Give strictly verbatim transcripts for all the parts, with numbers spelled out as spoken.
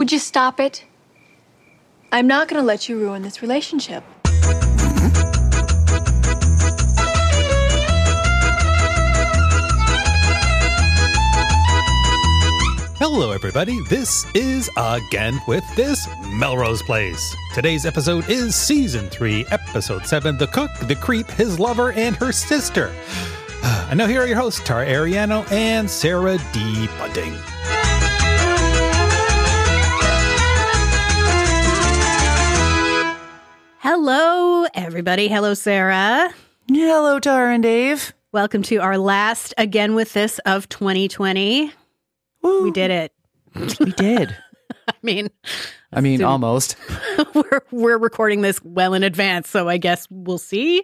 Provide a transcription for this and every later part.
Would you stop it? I'm not going to let you ruin this relationship. Hello, everybody. This is Again with This, Melrose Place. Today's episode is Season three, Episode seven, The Cook, the Creep, His Lover, and Her Sister. And now here are your hosts, Tara Ariano and Sarah D. Bunting. Hello, everybody. Hello, Sarah. Hello, Tara and Dave. Welcome to our last Again with This of twenty twenty. Woo. We did it. We did. I mean, I mean, soon. almost. we're we're recording this well in advance, so I guess we'll see.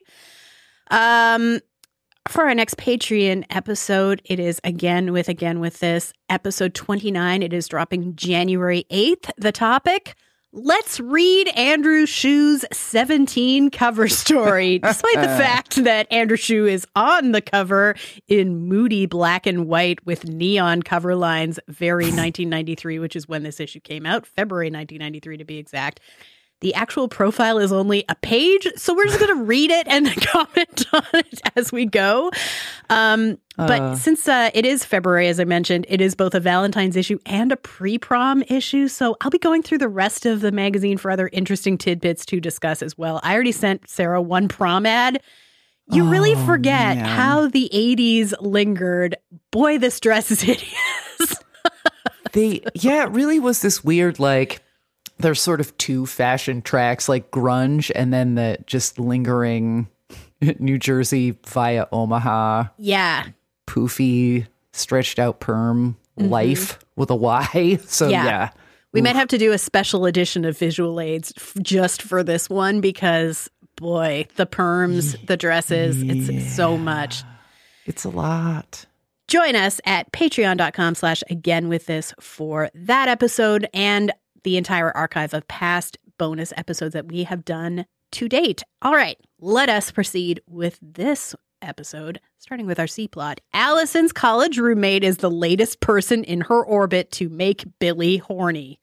Um, for our next Patreon episode, it is Again with Again with This, episode twenty-nine. It is dropping January eighth. The topic: let's read Andrew Shue's seventeen cover story, despite the fact that Andrew Shue is on the cover in moody black and white with neon cover lines, very nineteen ninety-three, which is when this issue came out, February nineteen ninety-three to be exact. The actual profile is only a page, so we're just going to read it and then comment on it as we go. Um, but uh, since uh, it is February, as I mentioned, it is both a Valentine's issue and a pre-prom issue, so I'll be going through the rest of the magazine for other interesting tidbits to discuss as well. I already sent Sarah one prom ad. You oh, really forget man. how the eighties lingered. Boy, this dress is hideous. they, yeah, it really was this weird, like, there's sort of two fashion tracks, like grunge and then the just lingering New Jersey via Omaha. Yeah. Poofy, stretched out perm mm-hmm. life with a Y. So, yeah. yeah. We Oof. might have to do a special edition of visual aids f- just for this one because, boy, the perms, the dresses, yeah. it's so much. It's a lot. Join us at patreon.com slash again with this for that episode and the entire archive of past bonus episodes that we have done to date. All right, let us proceed with this episode, starting with our C-plot. Allison's college roommate is the latest person in her orbit to make Billy horny.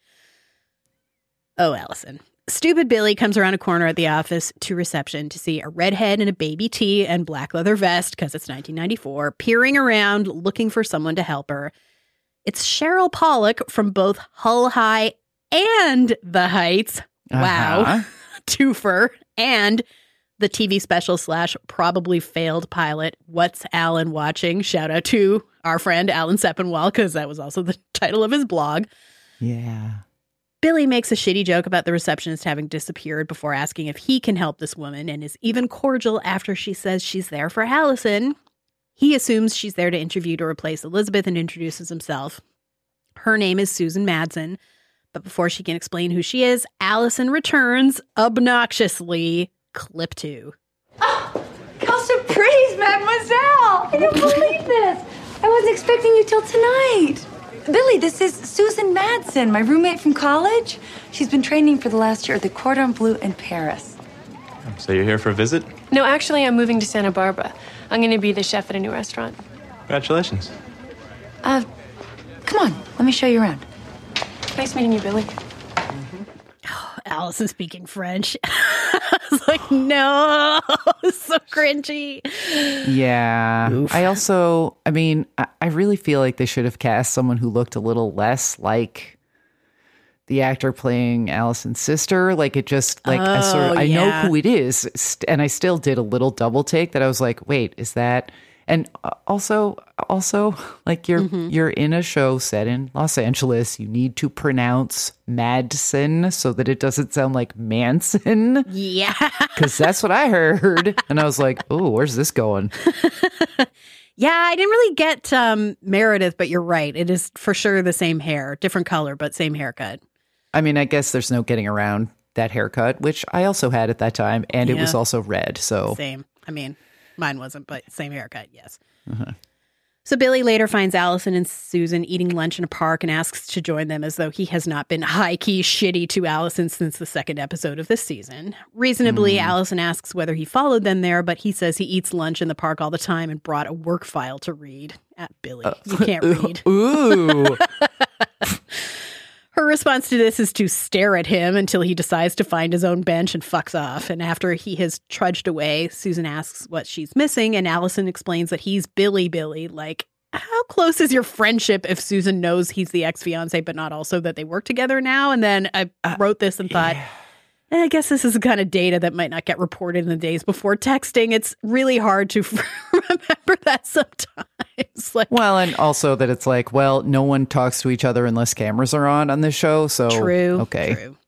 Oh, Allison. Stupid Billy comes around a corner at the office to reception to see a redhead in a baby tee and black leather vest, because it's nineteen ninety-four, peering around looking for someone to help her. It's Cheryl Pollock from both Hull High and The Heights. Wow. Uh-huh. Twofer. And the T V special slash probably failed pilot, What's Alan Watching? Shout out to our friend Alan Sepinwall, because that was also the title of his blog. Yeah. Billy makes a shitty joke about the receptionist having disappeared before asking if he can help this woman, and is even cordial after she says she's there for Allison. He assumes she's there to interview to replace Elizabeth and introduces himself. Her name is Susan Madsen. But before she can explain who she is, Allison returns obnoxiously. Clip two. Oh, how surprise, mademoiselle! I don't believe this. I wasn't expecting you till tonight. Billy, this is Susan Madsen, my roommate from college. She's been training for the last year at the Cordon Bleu in Paris. So you're here for a visit? No, actually, I'm moving to Santa Barbara. I'm going to be the chef at a new restaurant. Congratulations. Uh, come on, let me show you around. Nice meeting you, Billy. Mm-hmm. Oh, Allison speaking French. I was like, no, so cringy. Yeah. Oof. I also, I mean, I, I really feel like they should have cast someone who looked a little less like the actor playing Allison's sister. Like it just, like, oh, I sort of, I yeah. know who it is. And I still did a little double take that I was like, wait, is that... And also, also, like you're mm-hmm. you're in a show set in Los Angeles. You need to pronounce Madsen so that it doesn't sound like Manson. Yeah, because that's what I heard, and I was like, "Oh, where's this going?" Yeah, I didn't really get um, Meredith, but you're right. It is for sure the same hair, different color, but same haircut. I mean, I guess there's no getting around that haircut, which I also had at that time, and yeah. it was also red. So same. I mean. Mine wasn't, but same haircut, yes. Uh-huh. So Billy later finds Allison and Susan eating lunch in a park and asks to join them, as though he has not been high-key shitty to Allison since the second episode of this season. Reasonably, mm. Allison asks whether he followed them there, but he says he eats lunch in the park all the time and brought a work file to read. Ah, Billy, uh, you can't read. Ooh. Her response to this is to stare at him until he decides to find his own bench and fucks off. And after he has trudged away, Susan asks what she's missing, and Allison explains that he's Billy Billy. Like, how close is your friendship if Susan knows he's the ex-fiance, but not also that they work together now? And then I wrote this and thought, yeah. eh, I guess this is the kind of data that might not get reported in the days before texting. It's really hard to remember that sometimes. Like, Well, and also that it's like, well, no one talks to each other unless cameras are on on this show. So True. Okay. True.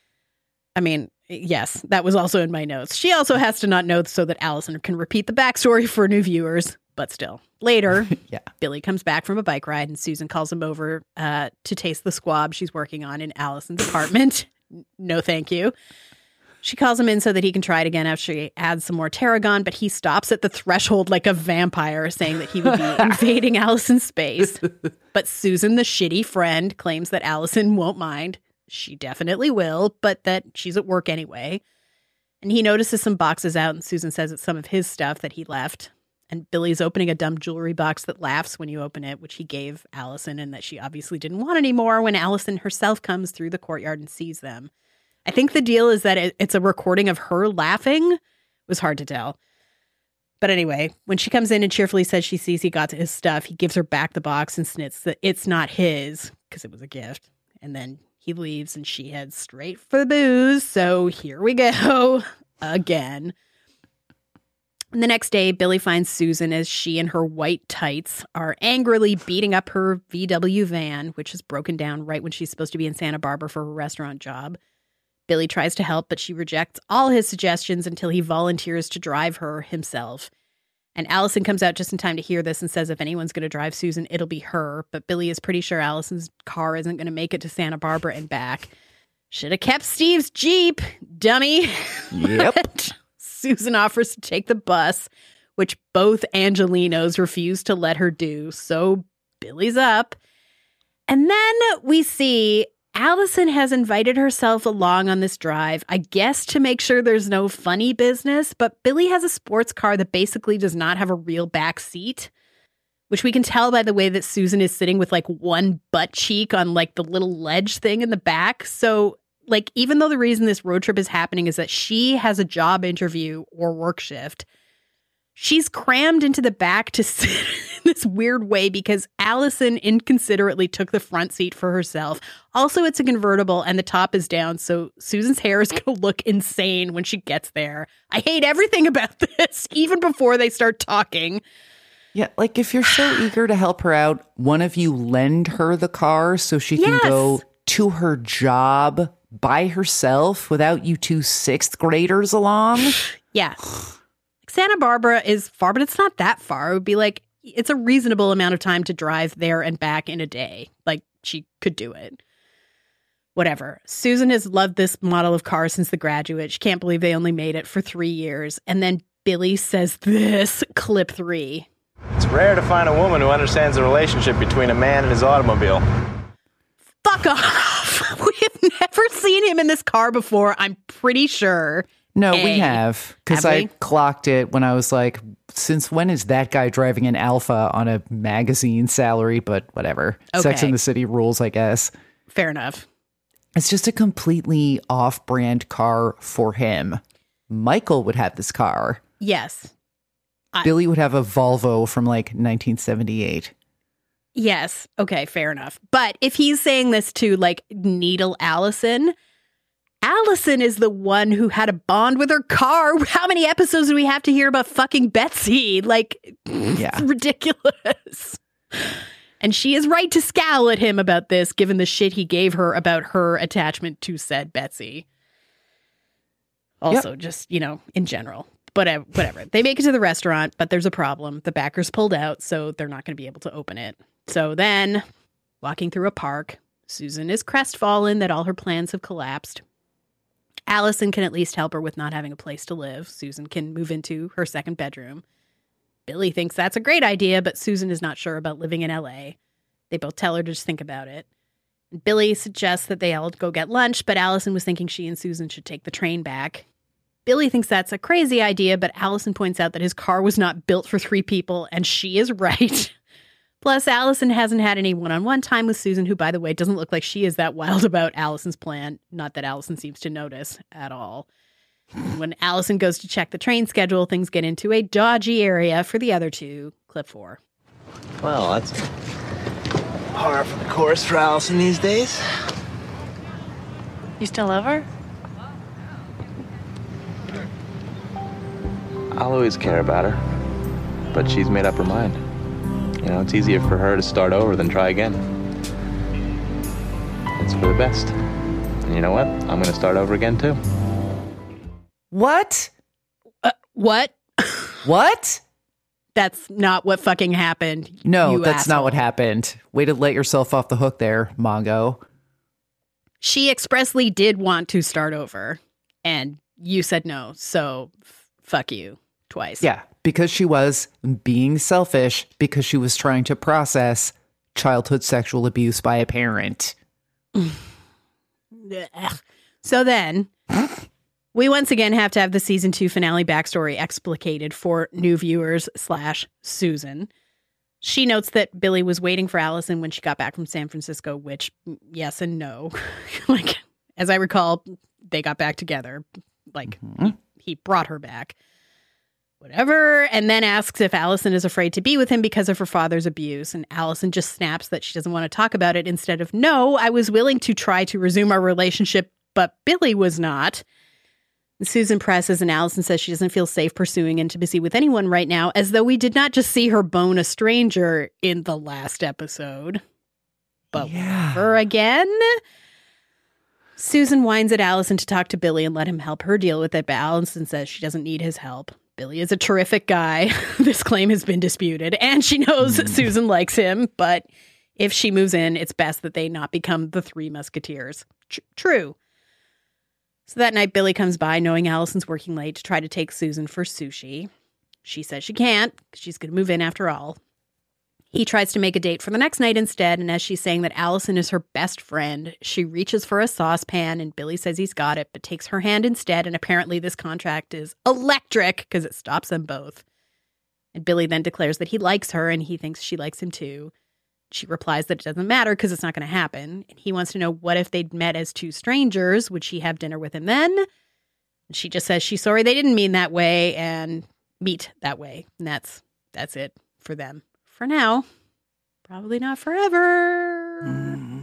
I mean, yes, that was also in my notes. She also has to not know so that Allison can repeat the backstory for new viewers. But still, later, Yeah. Billy comes back from a bike ride and Susan calls him over uh, to taste the squab she's working on in Allison's apartment. No, thank you. She calls him in so that he can try it again after she adds some more tarragon, but he stops at the threshold like a vampire, saying that he would be invading Allison's space. But Susan, the shitty friend, claims that Allison won't mind. She definitely will, but that she's at work anyway. And he notices some boxes out, and Susan says it's some of his stuff that he left. And Billy's opening a dumb jewelry box that laughs when you open it, which he gave Allison and that she obviously didn't want anymore when Allison herself comes through the courtyard and sees them. I think the deal is that it, it's a recording of her laughing. It was hard to tell. But anyway, when she comes in and cheerfully says she sees he got to his stuff, he gives her back the box and snits that it's not his because it was a gift. And then he leaves and she heads straight for the booze. So here we go again. And the next day, Billy finds Susan as she and her white tights are angrily beating up her V W van, which is broken down right when she's supposed to be in Santa Barbara for her restaurant job. Billy tries to help, but she rejects all his suggestions until he volunteers to drive her himself. And Allison comes out just in time to hear this and says if anyone's going to drive Susan, it'll be her. But Billy is pretty sure Allison's car isn't going to make it to Santa Barbara and back. Should have kept Steve's Jeep, dummy. Yep. Susan offers to take the bus, which both Angelinos refuse to let her do. So Billy's up. And then we see Allison has invited herself along on this drive, I guess to make sure there's no funny business. But Billy has a sports car that basically does not have a real back seat, which we can tell by the way that Susan is sitting with like one butt cheek on like the little ledge thing in the back. So like, even though the reason this road trip is happening is that she has a job interview or work shift, she's crammed into the back to sit in this weird way because Allison inconsiderately took the front seat for herself. Also, it's a convertible and the top is down, so Susan's hair is going to look insane when she gets there. I hate everything about this, even before they start talking. Yeah, like if you're so eager to help her out, one of you lend her the car so she can Yes. go to her job by herself without you two sixth graders along. Yeah. Santa Barbara is far, but it's not that far. It would be like, it's a reasonable amount of time to drive there and back in a day. Like, she could do it. Whatever. Susan has loved this model of car since The Graduate. She can't believe they only made it for three years. And then Billy says this, clip three. It's rare to find a woman who understands the relationship between a man and his automobile. Fuck off. We have never seen him in this car before, I'm pretty sure. No, A. we have. Because Have I we? clocked it when I was like, since when is that guy driving an Alpha on a magazine salary? But whatever. Sex Okay. and the City rules, I guess. Fair enough. It's just a completely off-brand car for him. Michael would have this car. Yes. I- Billy would have a Volvo from like nineteen seventy-eight. Yes. Okay, fair enough. But if he's saying this to like needle Allison, Allison is the one who had a bond with her car. How many episodes do we have to hear about fucking Betsy? Like, Yeah. it's ridiculous. And she is right to scowl at him about this, given the shit he gave her about her attachment to said Betsy. Also, just, you know, in general. But uh, whatever. They make it to the restaurant, but there's a problem. The backers pulled out, so they're not going to be able to open it. So then, walking through a park, Susan is crestfallen that all her plans have collapsed. Allison can at least help her with not having a place to live. Susan can move into her second bedroom. Billy thinks that's a great idea, but Susan is not sure about living in L A. They both tell her to just think about it. Billy suggests that they all go get lunch, but Allison was thinking she and Susan should take the train back. Billy thinks that's a crazy idea, but Allison points out that his car was not built for three people, and she is right. Plus, Allison hasn't had any one-on-one time with Susan, who, by the way, doesn't look like she is that wild about Allison's plan. Not that Allison seems to notice at all. When Allison goes to check the train schedule, things get into a dodgy area for the other two. Clip four. Well, that's par for the course for Allison these days. You still love her? I'll always care about her, but she's made up her mind. You know, it's easier for her to start over than try again. It's for the best. And you know what? I'm going to start over again, too. What? Uh, what? What? That's not what fucking happened. No, you that's asshole. not what happened. Way to let yourself off the hook there, Mongo. She expressly did want to start over, and you said no, so f- fuck you twice. Yeah, because she was being selfish because she was trying to process childhood sexual abuse by a parent. So then, we once again have to have the season two finale backstory explicated for new viewers slash Susan. She notes that Billy was waiting for Allison when she got back from San Francisco, which, yes and no. Like, as I recall, they got back together. Like, mm-hmm. he, he brought her back. Whatever. And then asks if Allison is afraid to be with him because of her father's abuse. And Allison just snaps that she doesn't want to talk about it instead of, no, I was willing to try to resume our relationship, but Billy was not. Susan presses, and Allison says she doesn't feel safe pursuing intimacy with anyone right now, as though we did not just see her bone a stranger in the last episode. But yeah. her again? Susan whines at Allison to talk to Billy and let him help her deal with it, but Allison says she doesn't need his help. Billy is a terrific guy. This claim has been disputed, and she knows mm. Susan likes him, but if she moves in, it's best that they not become the Three Musketeers. Tr- true. So that night, Billy comes by, knowing Allison's working late, to try to take Susan for sushi. She says she can't, because she's going to move in after all. He tries to make a date for the next night instead, and as she's saying that Allison is her best friend, she reaches for a saucepan, and Billy says he's got it, but takes her hand instead, and apparently this contract is electric, because it stops them both. And Billy then declares that he likes her, and he thinks she likes him too. She replies that it doesn't matter because it's not going to happen. And he wants to know what if they'd met as two strangers? Would she have dinner with him then? And she just says she's sorry they didn't mean that way and meet that way. And that's that's it for them. For now. Probably not forever. Mm.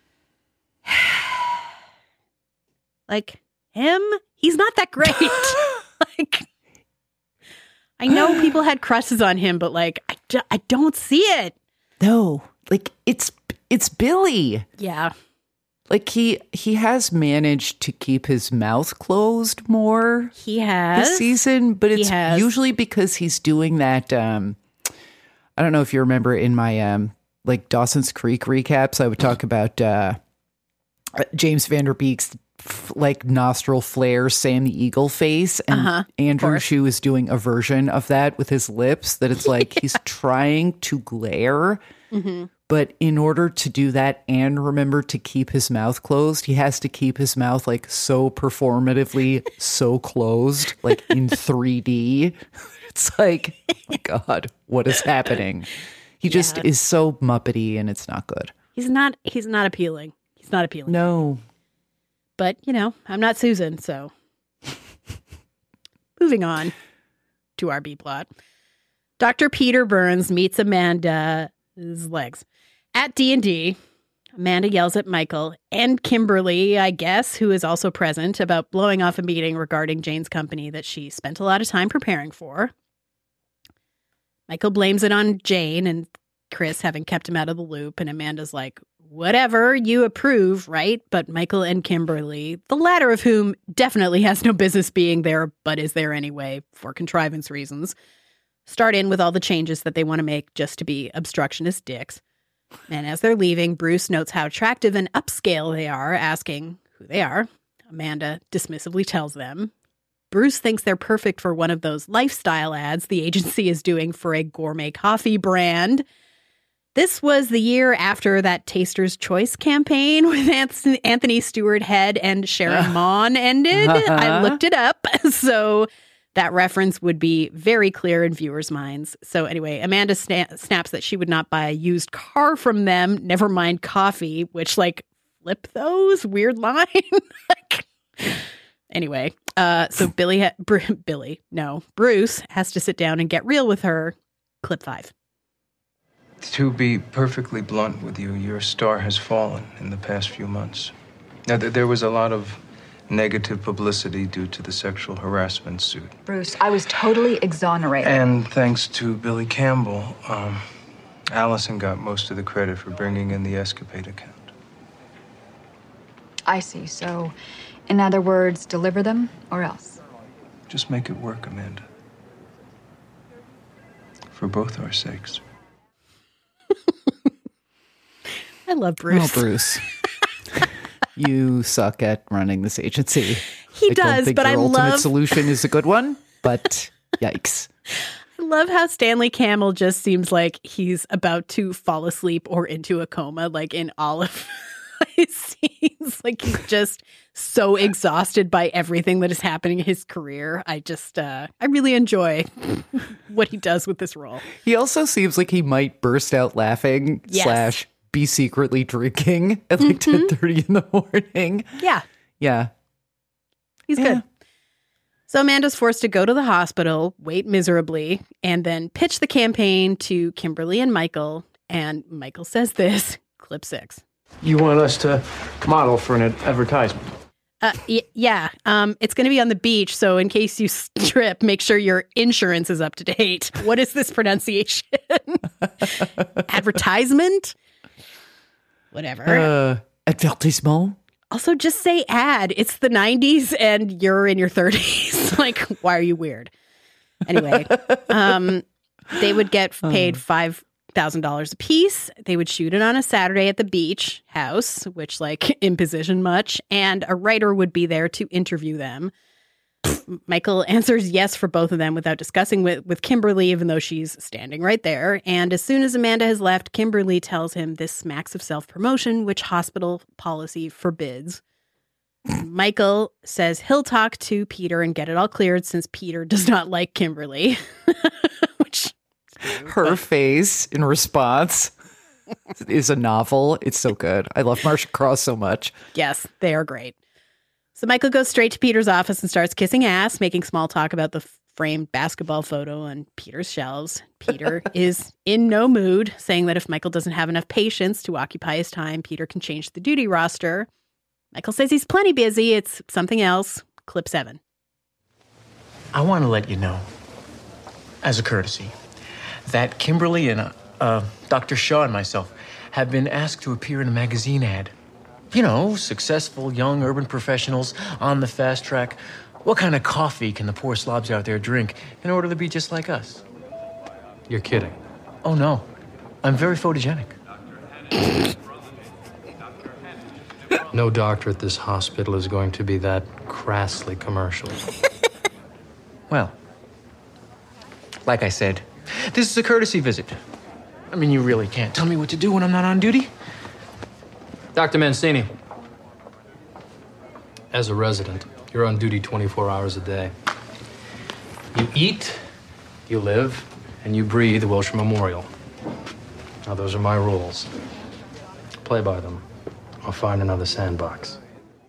Like, him? He's not that great. Like, I know people had crushes on him, but like, I, do, I don't see it. No, like it's it's Billy. Yeah. Like he he has managed to keep his mouth closed more. He has this season, but it's usually because he's doing that. Um, I don't know if you remember in my um, like Dawson's Creek recaps, I would talk about uh, James Van Der Beek's like nostril flare, Sam the Eagle face, and uh-huh, Andrew Shue is doing a version of that with his lips. That it's like yeah. he's trying to glare. Mm-hmm. But in order to do that and remember to keep his mouth closed, he has to keep his mouth like so performatively so closed, like in three D. It's like, oh my God, what is happening? He yeah. just is so Muppety and it's not good. He's not, he's not appealing. He's not appealing. No. But, you know, I'm not Susan, so. Moving on to our B-plot. Doctor Peter Burns meets Amanda's legs. At D and D, Amanda yells at Michael and Kimberly, I guess, who is also present, about blowing off a meeting regarding Jane's company that she spent a lot of time preparing for. Michael blames it on Jane and Chris having kept him out of the loop, and Amanda's like, whatever, you approve, right? But Michael and Kimberly, the latter of whom definitely has no business being there, but is there anyway for contrivance reasons, start in with all the changes that they want to make just to be obstructionist dicks. And as they're leaving, Bruce notes how attractive and upscale they are, asking who they are. Amanda dismissively tells them. Bruce thinks they're perfect for one of those lifestyle ads the agency is doing for a gourmet coffee brand. This was the year after that Taster's Choice campaign with Anthony Stewart Head and Sharon Maughan ended. I looked it up. So That reference would be very clear in viewers' minds. So anyway, Amanda sna- snaps that she would not buy a used car from them, never mind coffee, which, like, flip those? Weird line. Like, anyway, uh, so Billy, ha- Br- Billy, no, Bruce has to sit down and get real with her. Clip five. To be perfectly blunt with you, your star has fallen in the past few months. Now, th- there was a lot of negative publicity due to the sexual harassment suit. Bruce, I was totally exonerated. And thanks to Billy Campbell, um, Allison got most of the credit for bringing in the escapade account. I see. So, in other words, deliver them or else? Just make it work, Amanda. For both our sakes. I love Bruce. Oh, Bruce. You suck at running this agency. He I does, don't think but your I ultimate love... solution is a good one, but yikes. I love how Stanley Campbell just seems like he's about to fall asleep or into a coma, like in all of his scenes. Like he's just so exhausted by everything that is happening in his career. I just, uh, I really enjoy what he does with this role. He also seems like he might burst out laughing Yes. slash be secretly drinking at like Mm-hmm. ten thirty in the morning. Yeah, Yeah. he's Yeah. good. So Amanda's forced to go to the hospital, wait miserably, and then pitch the campaign to Kimberly and Michael. And Michael says this, clip six. You want us to model for an advertisement? Uh, y- yeah, um, it's going to be on the beach, so in case you strip, make sure your insurance is up to date. What is this pronunciation? Advertisement? Whatever. Uh, advertisement? Also, just say ad. It's the nineties and you're in your thirties. Like, why are you weird? Anyway, um, they would get paid five thousand dollars a piece. They would shoot it on a Saturday at the beach house, which, like, imposition much. And a writer would be there to interview them. Michael answers yes for both of them without discussing with, with Kimberly, even though she's standing right there. And as soon as Amanda has left, Kimberly tells him this smacks of self-promotion, which hospital policy forbids. Michael says he'll talk to Peter and get it all cleared since Peter does not like Kimberly. Which Her face in response is a novel. It's so good. I love Marcia Cross so much. Yes, they are great. So Michael goes straight to Peter's office and starts kissing ass, making small talk about the framed basketball photo on Peter's shelves. Peter is in no mood, saying that if Michael doesn't have enough patience to occupy his time, Peter can change the duty roster. Michael says he's plenty busy. It's something else. Clip seven. I want to let you know, as a courtesy, that Kimberly and uh, uh, Doctor Shaw and myself have been asked to appear in a magazine ad. You know, successful young urban professionals on the fast track. What kind of coffee can the poor slobs out there drink in order to be just like us? You're kidding. Oh, no. I'm very photogenic. No doctor at this hospital is going to be that crassly commercial. Well, like I said, this is a courtesy visit. I mean, you really can't tell me what to do when I'm not on duty. Doctor Mancini, as a resident, you're on duty twenty-four hours a day. You eat, you live, and you breathe the Wilshire Memorial. Now, those are my rules. Play by them, or find another sandbox.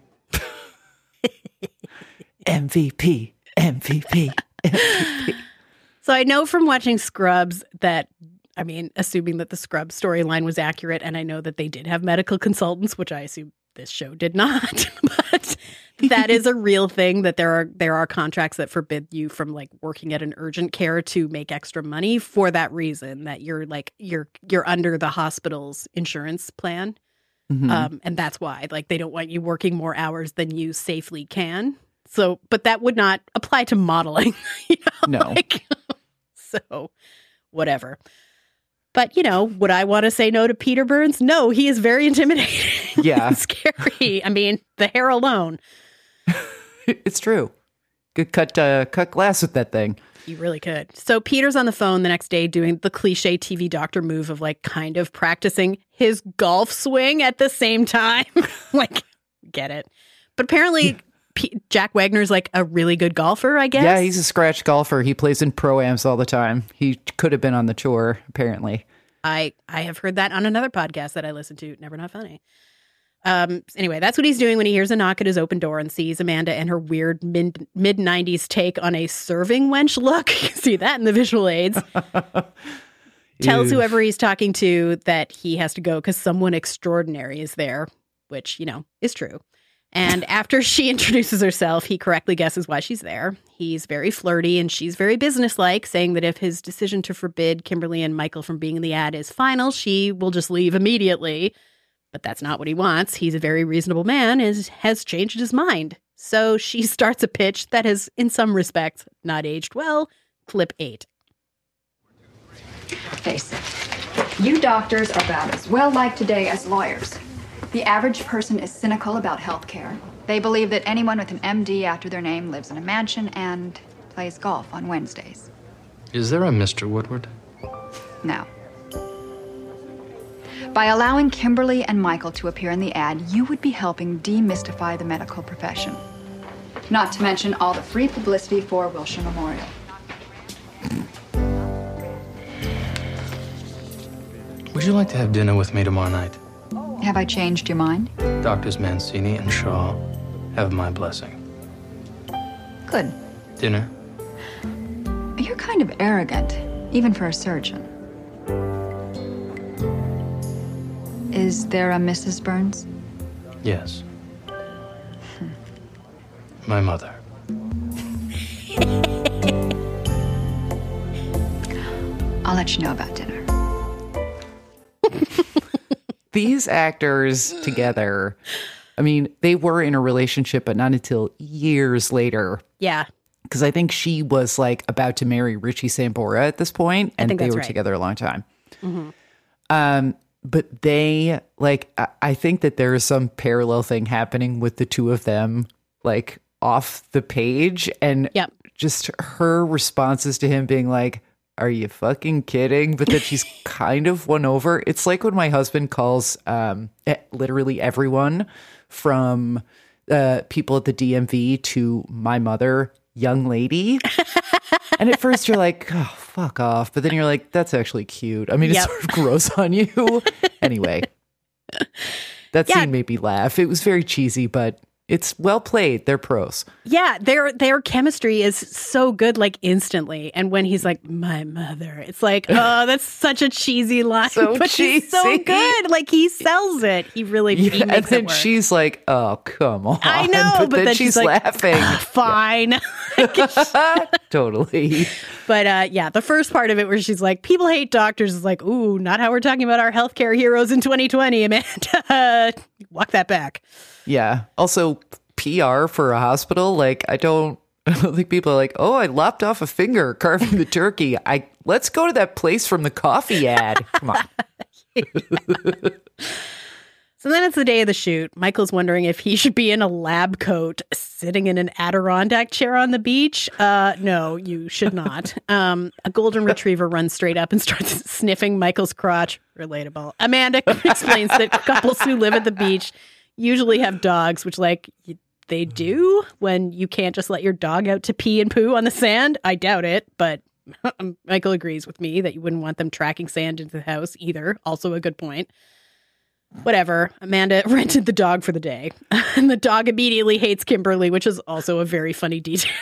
M V P, M V P, M V P. So I know from watching Scrubs that, I mean, assuming that the Scrubs storyline was accurate, and I know that they did have medical consultants, which I assume this show did not, but that is a real thing, that there are there are contracts that forbid you from, like, working at an urgent care to make extra money for that reason, that you're like you're you're under the hospital's insurance plan. Mm-hmm. Um, and that's why, like, they don't want you working more hours than you safely can. So, but that would not apply to modeling, you know? No. Like, so, whatever. But, you know, would I want to say no to Peter Burns? No, he is very intimidating. Yeah. And scary. I mean, the hair alone. It's true. Could cut uh, cut glass with that thing. You really could. So Peter's on the phone the next day doing the cliche T V doctor move of, like, kind of practicing his golf swing at the same time. Like, get it. But apparently P- Jack Wagner's like a really good golfer, I guess. Yeah, he's a scratch golfer. He plays in pro-ams all the time. He could have been on the tour, apparently. I, I have heard that on another podcast that I listen to, Never Not Funny. Um. Anyway, that's what he's doing when he hears a knock at his open door and sees Amanda and her weird mid, mid-nineties take on a serving wench look. You can see that in the visual aids. Tells whoever he's talking to that he has to go because someone extraordinary is there, which, you know, is true. And after she introduces herself, he correctly guesses why she's there. He's very flirty and she's very businesslike, saying that if his decision to forbid Kimberly and Michael from being in the ad is final, she will just leave immediately. But that's not what he wants. He's a very reasonable man and has changed his mind. So she starts a pitch that has, in some respects, not aged well. Clip eight. Face it, you doctors are about as well liked today as lawyers. The average person is cynical about health care. They believe that anyone with an M D after their name lives in a mansion and plays golf on Wednesdays. Is there a Mister Woodward? No. By allowing Kimberly and Michael to appear in the ad, you would be helping demystify the medical profession. Not to mention all the free publicity for Wilshire Memorial. Would you like to have dinner with me tomorrow night? Have I changed your mind? Doctors Mancini and Shaw have my blessing. Good. Dinner? You're kind of arrogant, even for a surgeon. Is there a Missus Burns? Yes. Hmm. My mother. I'll let you know about dinner. These actors together, I mean, they were in a relationship, but not until years later. Yeah. Because I think she was like about to marry Richie Sambora at this point, and they were right. together a long time. Mm-hmm. Um, but they, like, I, I think that there is some parallel thing happening with the two of them, like, off the page. And yep. just her responses to him being like, are you fucking kidding? But that she's kind of won over. It's like when my husband calls um, literally everyone from uh, people at the D M V to my mother, young lady. And at first you're like, oh, fuck off. But then you're like, that's actually cute. I mean, it yep. sort of grows on you. Anyway, that yeah. scene made me laugh. It was very cheesy, but it's well played. They're pros. Yeah, their their chemistry is so good, like instantly. And when he's like, my mother, it's like, oh, that's such a cheesy line. So but cheesy. He's so good. Like, he sells it. He really Yeah, he makes and then it work. she's like, oh, come on. I know, but, but then, then she's, she's like, laughing. Fine. Totally. But uh, yeah, the first part of it where she's like, people hate doctors is like, ooh, not how we're talking about our healthcare heroes in twenty twenty, Amanda. Walk that back. Yeah. Also, P R for a hospital, like, I don't, I don't think people are like, oh, I lopped off a finger carving the turkey. I let's go to that place from the coffee ad. Come on. So then it's the day of the shoot. Michael's wondering if he should be in a lab coat sitting in an Adirondack chair on the beach. Uh, no, you should not. Um, a golden retriever runs straight up and starts sniffing Michael's crotch. Relatable. Amanda explains that couples who live at the beach usually have dogs, which, like, they do when you can't just let your dog out to pee and poo on the sand. I doubt it, but Michael agrees with me that you wouldn't want them tracking sand into the house either. Also a good point. Whatever. Amanda rented the dog for the day. And the dog immediately hates Kimberly, which is also a very funny detail.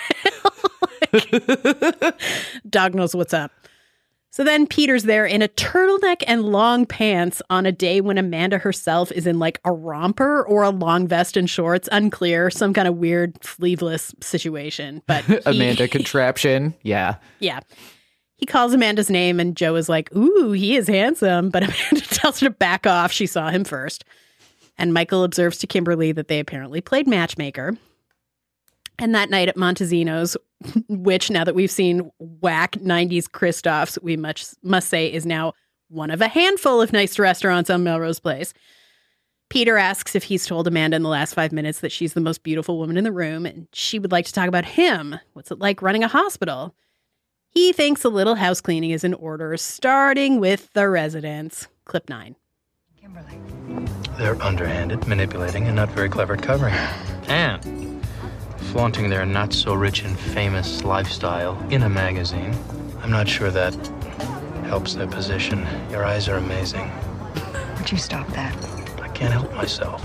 Like, dog knows what's up. So then Peter's there in a turtleneck and long pants on a day when Amanda herself is in like a romper or a long vest and shorts. Unclear. Some kind of weird sleeveless situation. But he, Amanda contraption. Yeah. Yeah. He calls Amanda's name and Joe is like, ooh, he is handsome. But Amanda tells her to back off. She saw him first. And Michael observes to Kimberly that they apparently played matchmaker. And that night at Montezino's, which now that we've seen whack nineties Christoph's, we much must say is now one of a handful of nice restaurants on Melrose Place. Peter asks if he's told Amanda in the last five minutes that she's the most beautiful woman in the room. And she would like to talk about him. What's it like running a hospital? He thinks a little house cleaning is in order, starting with the residents. Clip nine. Kimberly. They're underhanded, manipulating, and not very clever at covering it. And flaunting their not-so-rich and famous lifestyle in a magazine. I'm not sure that helps their position. Your eyes are amazing. Would you stop that? I can't help myself.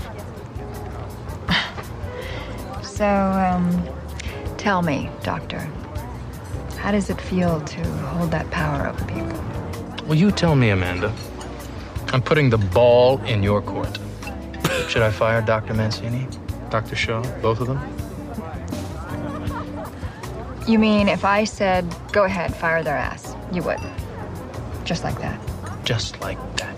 So, um, tell me, Doctor, how does it feel to hold that power over people? Well, you tell me, Amanda. I'm putting the ball in your court. Should I fire Doctor Mancini, Doctor Shaw, both of them? You mean if I said, go ahead, fire their ass, you would? Just like that? Just like that.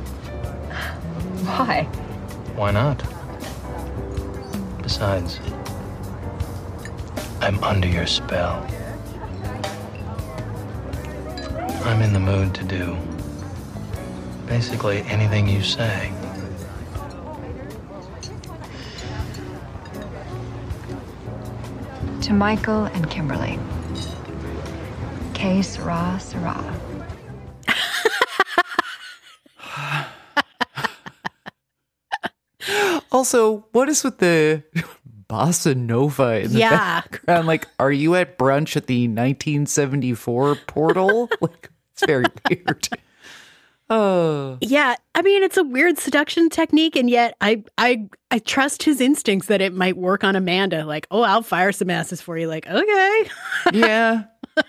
Why? Why not? Besides, I'm under your spell. I'm in the mood to do basically anything you say. To Michael and Kimberly. Que sera, sera. Also, what is with the bossa nova in the Yeah. background? Like, are you at brunch at the nineteen seventy-four portal? Like, it's very weird. Oh. Yeah, I mean, it's a weird seduction technique, and yet I I I trust his instincts that it might work on Amanda. Like, oh, I'll fire some asses for you. Like, okay. Yeah.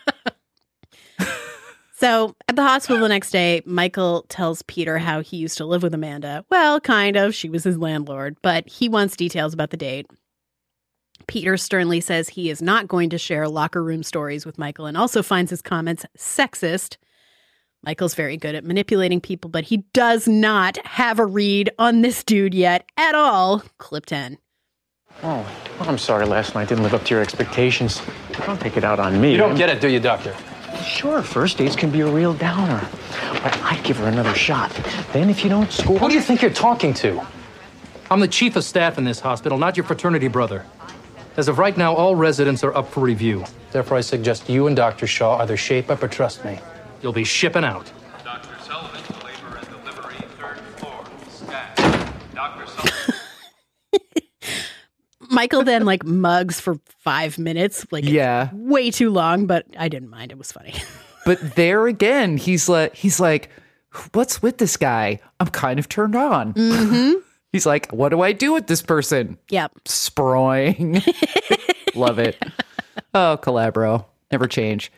So at the hospital the next day, Michael tells Peter how he used to live with Amanda. Well, kind of. She was his landlord, but he wants details about the date. Peter sternly says he is not going to share locker room stories with Michael and also finds his comments sexist. Michael's very good at manipulating people, but he does not have a read on this dude yet at all. Clip ten. Oh, well, I'm sorry last night didn't live up to your expectations. Don't take it out on me. You don't get it, do you, Doctor? Sure, first dates can be a real downer. But I'd give her another shot. Then if you don't score... Who do you think you're talking to? I'm the chief of staff in this hospital, not your fraternity brother. As of right now, all residents are up for review. Therefore, I suggest you and Doctor Shaw either shape up or trust me. You'll be shipping out. Doctor Sullivan, labor and delivery, third floor. Stat. Doctor Sullivan. Michael then like mugs for five minutes. Like, yeah. Way too long, but I didn't mind. It was funny. But there again, he's like, he's like, what's with this guy? I'm kind of turned on. Mm-hmm. He's like, what do I do with this person? Yep. Sproing. Love it. Oh, Calabro. Never change.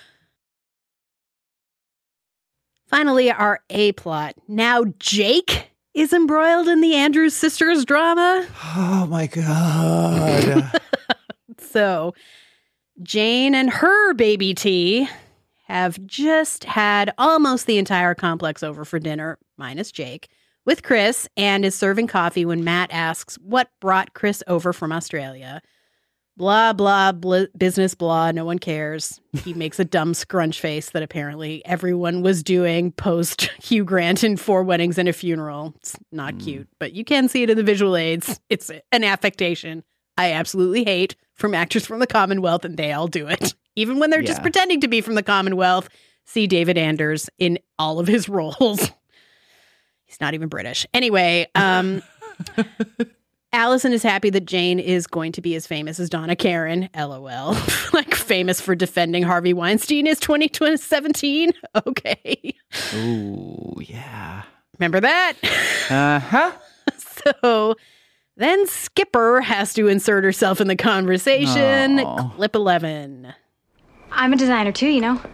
Finally, our A plot. Now Jake is embroiled in the Andrews sisters drama. Oh my God. So Jane and her baby T have just had almost the entire complex over for dinner, minus Jake, with Chris, and is serving coffee when Matt asks what brought Chris over from Australia. Blah, blah, blah, business, blah, no one cares. He makes a dumb scrunch face that apparently everyone was doing post Hugh Grant in Four Weddings and a Funeral. It's not mm. cute, but you can see it in the visual aids. It's an affectation I absolutely hate from actors from the Commonwealth, and they all do it. Even when they're yeah. just pretending to be from the Commonwealth. See David Anders in all of his roles. He's not even British. Anyway, um... Allison is happy that Jane is going to be as famous as Donna Karen, LOL. Like famous for defending Harvey Weinstein is twenty seventeen. Okay. Ooh, yeah. Remember that? Uh-huh. So then Skipper has to insert herself in the conversation. Aww. Clip eleven. I'm a designer too, you know.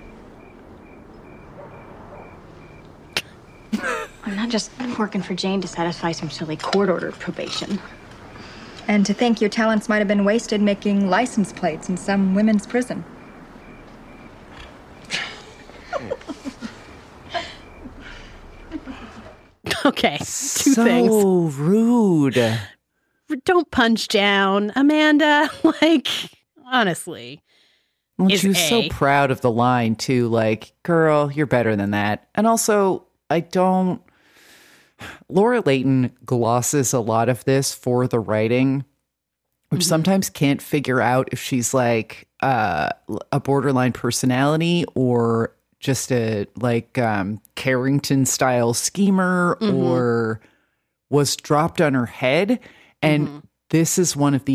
I'm not just working for Jane to satisfy some silly court-ordered probation. And to think your talents might have been wasted making license plates in some women's prison. Okay, two so things. So rude. Don't punch down, Amanda. Like, honestly. Well, is she was A. so proud of the line, too. Like, girl, you're better than that. And also, I don't... Laura Leighton glosses a lot of this for the writing, which mm-hmm. sometimes can't figure out if she's like uh, a borderline personality or just a like um, Carrington style schemer mm-hmm. or was dropped on her head. And mm-hmm. this is one of the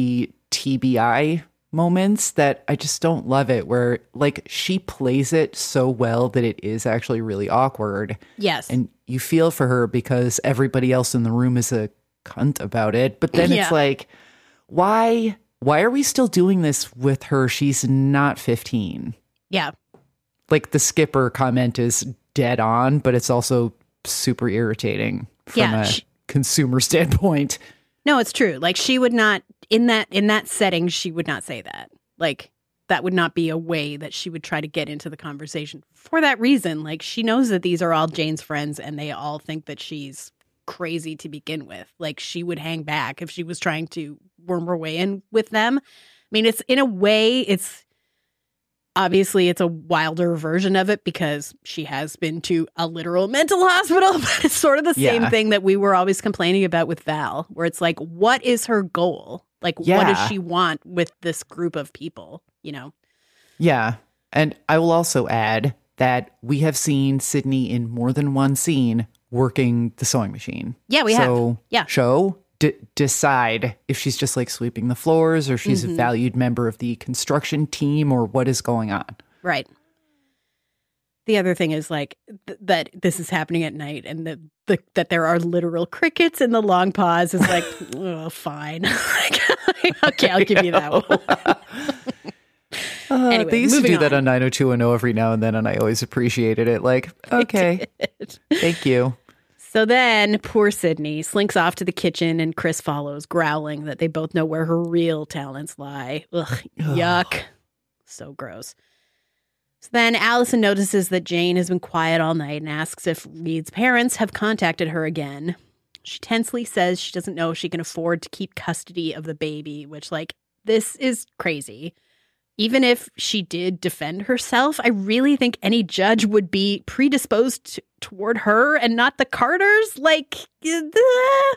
T B I moments that I just don't love it, where like she plays it so well that it is actually really awkward. Yes. And you feel for her because everybody else in the room is a cunt about it. But then Yeah. it's like, why, why are we still doing this with her? She's not fifteen. Yeah. Like the skipper comment is dead on, but it's also super irritating from Yeah, a she- consumer standpoint. No, it's true. Like she would not in that in that setting, she would not say that. Like that would not be a way that she would try to get into the conversation. For that reason, like she knows that these are all Jane's friends and they all think that she's crazy to begin with. Like she would hang back if she was trying to worm her way in with them. I mean, it's in a way, it's obviously it's a wilder version of it because she has been to a literal mental hospital, but it's sort of the same Yeah. thing that we were always complaining about with Val, where it's like, what is her goal? Like, what Yeah. does she want with this group of people, you know? Yeah. And I will also add that we have seen Sydney in more than one scene working the sewing machine. Yeah, we so have. Yeah. Show, d- decide if she's just like sweeping the floors or she's Mhm. a valued member of the construction team or what is going on. Right. The other thing is like th- that this is happening at night and the, the that there are literal crickets in the long pause is like, oh, fine. Okay, I'll give you that one. Uh, Anyway, they used to moving do that on. on nine oh two one oh every now and then, and I always appreciated it. Like, okay, thank you. So then poor Sydney slinks off to the kitchen and Chris follows, growling that they both know where her real talents lie. Ugh, yuck. So gross. So then Allison notices that Jane has been quiet all night and asks if Reed's parents have contacted her again. She tensely says she doesn't know if she can afford to keep custody of the baby, which, like, this is crazy. Even if she did defend herself, I really think any judge would be predisposed to, toward her and not the Carters. Like, uh,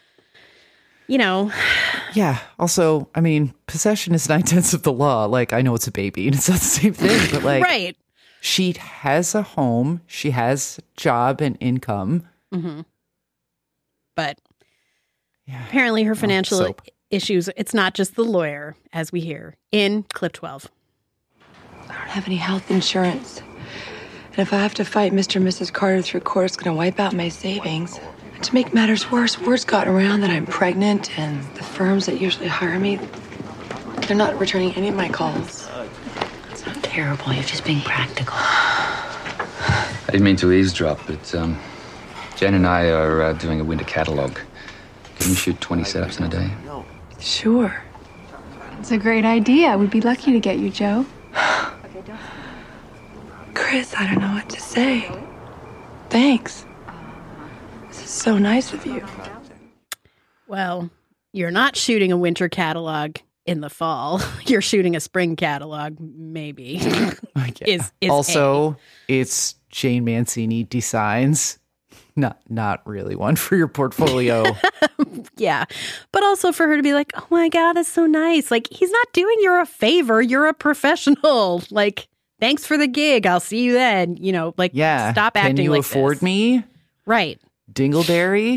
you know. Yeah. Also, I mean, possession is nine tenths of the law. Like, I know it's a baby and it's not the same thing, but like, right. She has a home, she has job and income. Mm-hmm. But apparently her financial soap. issues, it's not just the lawyer, as we hear in clip twelve. I don't have any health insurance. And if I have to fight Mister and Missus Carter through court, it's going to wipe out my savings. And to make matters worse, word's gotten around that I'm pregnant, and the firms that usually hire me, they're not returning any of my calls. It's not terrible. You're just being practical. I didn't mean to eavesdrop, but um, Jen and I are uh, doing a winter catalog. Can you shoot twenty setups in a day? Sure. It's a great idea. We'd be lucky to get you, Joe. Chris, I don't know what to say. Thanks. This is so nice of you. Well, you're not shooting a winter catalog in the fall. You're shooting a spring catalog, maybe. is, is also, A. it's Jane Mancini designs. Not not really one for your portfolio. Yeah. But also for her to be like, oh my God, that's so nice. Like, he's not doing you a favor. You're a professional. Like, thanks for the gig. I'll see you then. You know, like, Yeah. stop acting Can you like afford this. me? Right. Dingleberry?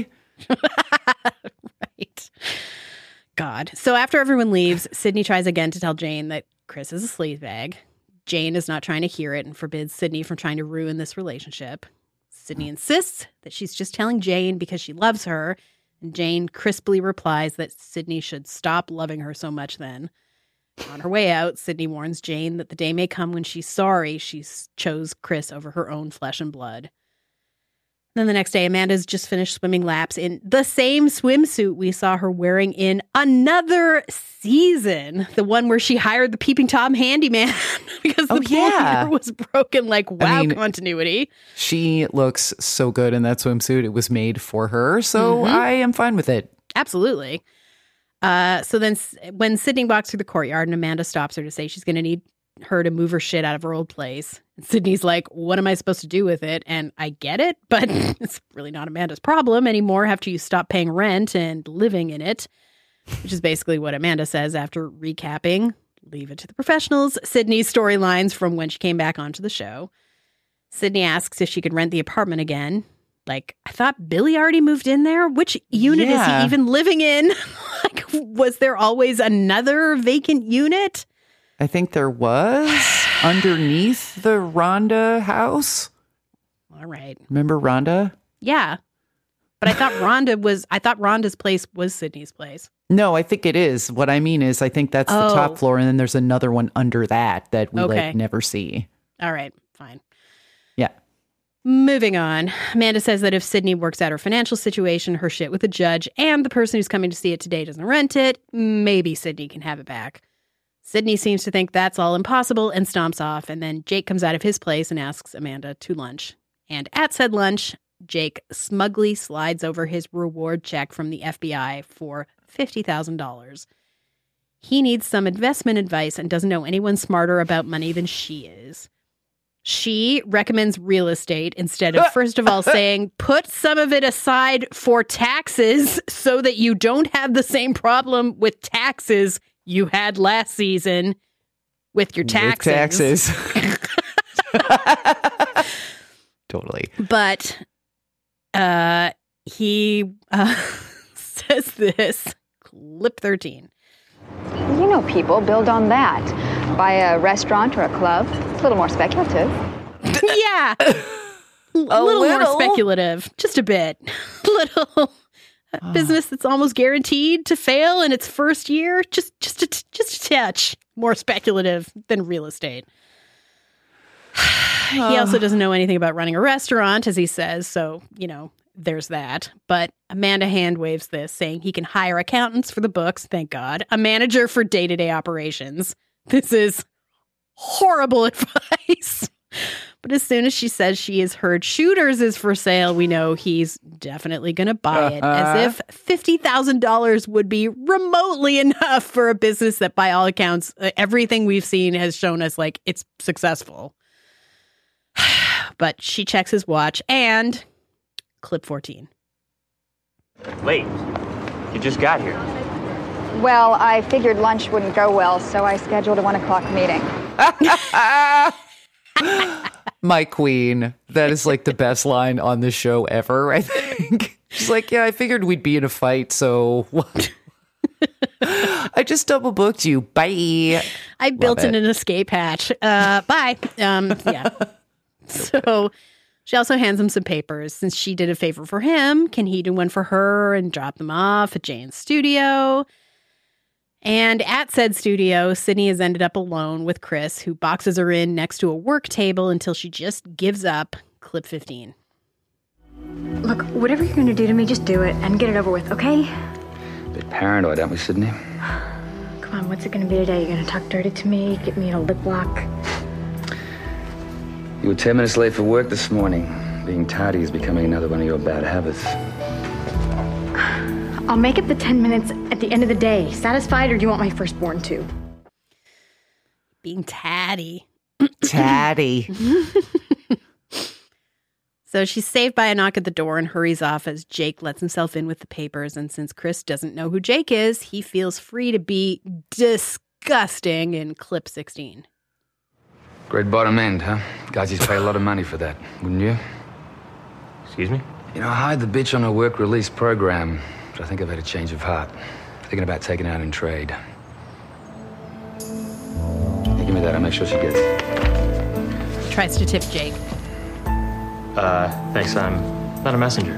Right. God. So after everyone leaves, Sydney tries again to tell Jane that Chris is a sleazebag. Jane is not trying to hear it and forbids Sydney from trying to ruin this relationship. Sydney insists that she's just telling Jane because she loves her, and Jane crisply replies that Sydney should stop loving her so much then. On her way out, Sydney warns Jane that the day may come when she's sorry she chose Chris over her own flesh and blood. Then the next day, Amanda's just finished swimming laps in the same swimsuit we saw her wearing in another season. The one where she hired the Peeping Tom handyman because the Oh, pool yeah. heater was broken. Like, wow, mean, continuity. She looks so good in that swimsuit. It was made for her, so Mhm. I am fine with it. Absolutely. Uh, so then S- when Sydney walks through the courtyard and Amanda stops her to say she's going to need her to move her shit out of her old place, and Sydney's like, what am I supposed to do with it? And I get it, but it's really not Amanda's problem anymore after you stop paying rent and living in it, which is basically what Amanda says after recapping, leave it to the professionals, Sydney's storylines from when she came back onto the show. Sydney asks if she could rent the apartment again. like, I thought Billy already moved in there. Which unit Yeah. is he even living in? Like, was there always another vacant unit? I think there was underneath the Rhonda house. All right. Remember Rhonda? Yeah. But I thought Rhonda was, I thought Rhonda's place was Sydney's place. No, I think it is. What I mean is I think that's the Oh. top floor, and then there's another one under that that we Okay. like never see. All right. Fine. Yeah. Moving on. Amanda says that if Sydney works out her financial situation, her shit with the judge, and the person who's coming to see it today doesn't rent it, maybe Sydney can have it back. Sydney seems to think that's all impossible and stomps off, and then Jake comes out of his place and asks Amanda to lunch. And at said lunch, Jake smugly slides over his reward check from the F B I for fifty thousand dollars. He needs some investment advice and doesn't know anyone smarter about money than she is. She recommends real estate instead of, first of all, saying, put some of it aside for taxes so that you don't have the same problem with taxes you had last season with your taxes. With taxes. Totally. But uh, he uh, says this, clip thirteen. You know, people build on that. Buy a restaurant or a club. It's a little more speculative. Yeah. A little, more little. speculative. Just a bit. Little a business that's almost guaranteed to fail in its first year. Just just a, just a touch more speculative than real estate. He also doesn't know anything about running a restaurant, as he says. So, you know, there's that. But Amanda hand waves this, saying he can hire accountants for the books, thank God, a manager for day-to-day operations. This is horrible advice. But as soon as she says she has heard Shooters is for sale, we know he's definitely going to buy it. As if fifty thousand dollars would be remotely enough for a business that, by all accounts, uh, everything we've seen has shown us, like, it's successful. But she checks his watch and clip fourteen. Late. You just got here. Well, I figured lunch wouldn't go well, so I scheduled a one o'clock meeting. My queen. That is like the best line on the show ever, I think. She's like, yeah, I figured we'd be in a fight, so I just double booked you. Bye. I built Love in it. an escape hatch. Uh, bye. Um, yeah. So she also hands him some papers. Since she did a favor for him, can he do one for her and drop them off at Jane's studio? And at said studio, Sydney has ended up alone with Chris, who boxes her in next to a work table until she just gives up. Clip fifteen. Look, whatever you're going to do to me, just do it and get it over with, okay? Bit paranoid, aren't we, Sydney? Come on, what's it going to be today? You're going to talk dirty to me, get me in a lip lock? You were ten minutes late for work this morning. Being tardy is becoming another one of your bad habits. I'll make it the ten minutes at the end of the day. Satisfied, or do you want my firstborn too? Being tatty. Tatty. So she's saved by a knock at the door and hurries off as Jake lets himself in with the papers. And since Chris doesn't know who Jake is, he feels free to be disgusting in clip sixteen. Great bottom end, huh? Guys, you'd pay a lot of money for that, wouldn't you? Excuse me? You know, I hired the bitch on a work release program, but I think I've had a change of heart. Thinking about taking her out in trade. Hey, give me that, I'll make sure she gets it. Tries to tip Jake. Uh, thanks, I'm not a messenger.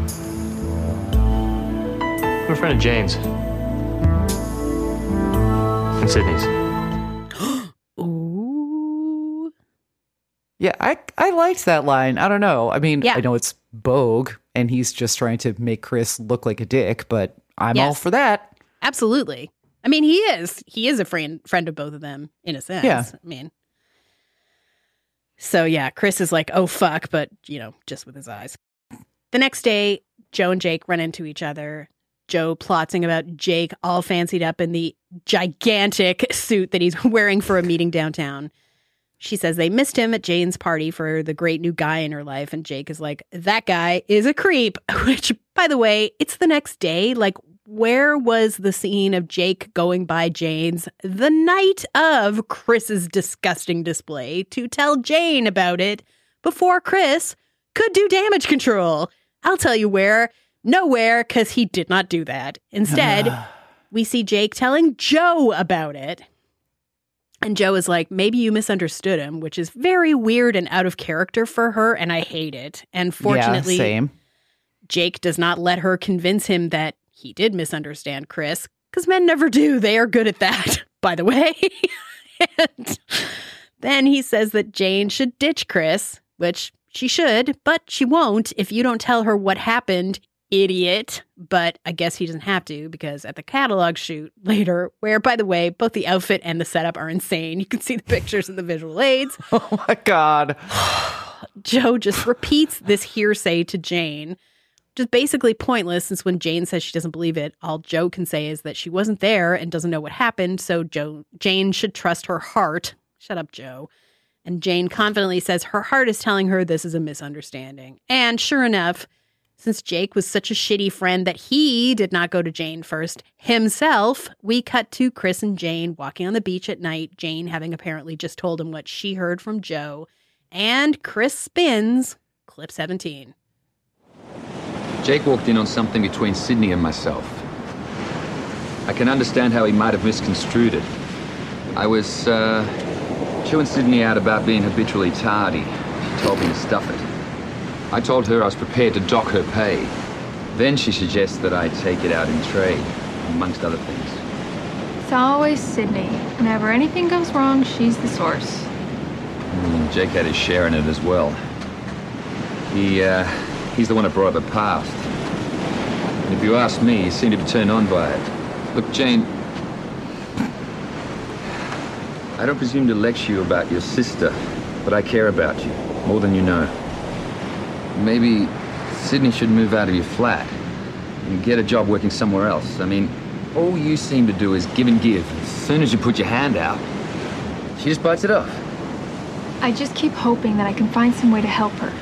I'm a friend of Jane's. And Sydney's. Yeah, I I liked that line. I don't know. I mean, Yeah. I know it's Bogue, and he's just trying to make Chris look like a dick, but I'm all Yes. for that. Absolutely. I mean, he is. He is a friend friend of both of them, in a sense. Yeah. I mean. So, yeah, Chris is like, oh, fuck, but, you know, just with his eyes. The next day, Joe and Jake run into each other. Joe plotting about Jake all fancied up in the gigantic suit that he's wearing for a meeting downtown. She says they missed him at Jane's party for the great new guy in her life. And Jake is like, that guy is a creep. Which, by the way, it's the next day. Like, where was the scene of Jake going by Jane's the night of Chris's disgusting display to tell Jane about it before Chris could do damage control? I'll tell you where. Nowhere, because he did not do that. Instead, we see Jake telling Joe about it. And Joe is like, maybe you misunderstood him, which is very weird and out of character for her, and I hate it. And fortunately, yeah, same. Jake does not let her convince him that he did misunderstand Chris, because men never do. They are good at that, by the way. And then he says that Jane should ditch Chris, which she should, but she won't if you don't tell her what happened, idiot. But I guess he doesn't have to, because at the catalog shoot later, where, by the way, both the outfit and the setup are insane. You can see the pictures in the visual aids. Oh my God. Joe just repeats this hearsay to Jane, which is basically pointless, since when Jane says she doesn't believe it, all Joe can say is that she wasn't there and doesn't know what happened, so Joe, Jane should trust her heart. Shut up, Joe. And Jane confidently says her heart is telling her this is a misunderstanding. And sure enough, since Jake was such a shitty friend that he did not go to Jane first himself, we cut to Chris and Jane walking on the beach at night, Jane having apparently just told him what she heard from Joe. And Chris spins clip seventeen. Jake walked in on something between Sydney and myself. I can understand how he might have misconstrued it. I was, uh, chewing Sydney out about being habitually tardy. She told me to stuff it. I told her I was prepared to dock her pay. Then she suggests that I take it out in trade, amongst other things. It's always Sydney. Whenever anything goes wrong, she's the source. Mm, Jake had his share in it as well. He, uh, he's the one that brought up the past. And if you ask me, he seemed to be turned on by it. Look, Jane, I don't presume to lecture you about your sister, but I care about you, more than you know. Maybe Sydney should move out of your flat and get a job working somewhere else. I mean, all you seem to do is give and give. As soon as you put your hand out, she just bites it off. I just keep hoping that I can find some way to help her.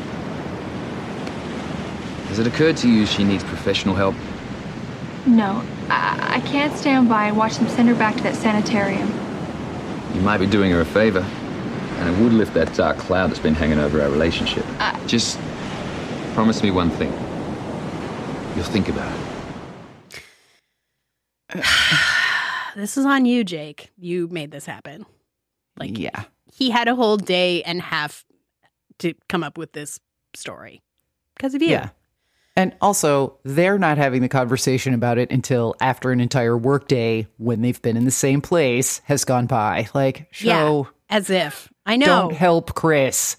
Has it occurred to you she needs professional help? No, I, I can't stand by and watch them send her back to that sanitarium. You might be doing her a favor, and it would lift that dark cloud that's been hanging over our relationship. I... Just promise me one thing. You'll think about it. This is on you, Jake. You made this happen. Like, yeah. He had a whole day and a half to come up with this story because of you. Yeah. And also, they're not having the conversation about it until after an entire workday when they've been in the same place has gone by. Like, show. Yeah, as if. I know. Don't help Chris.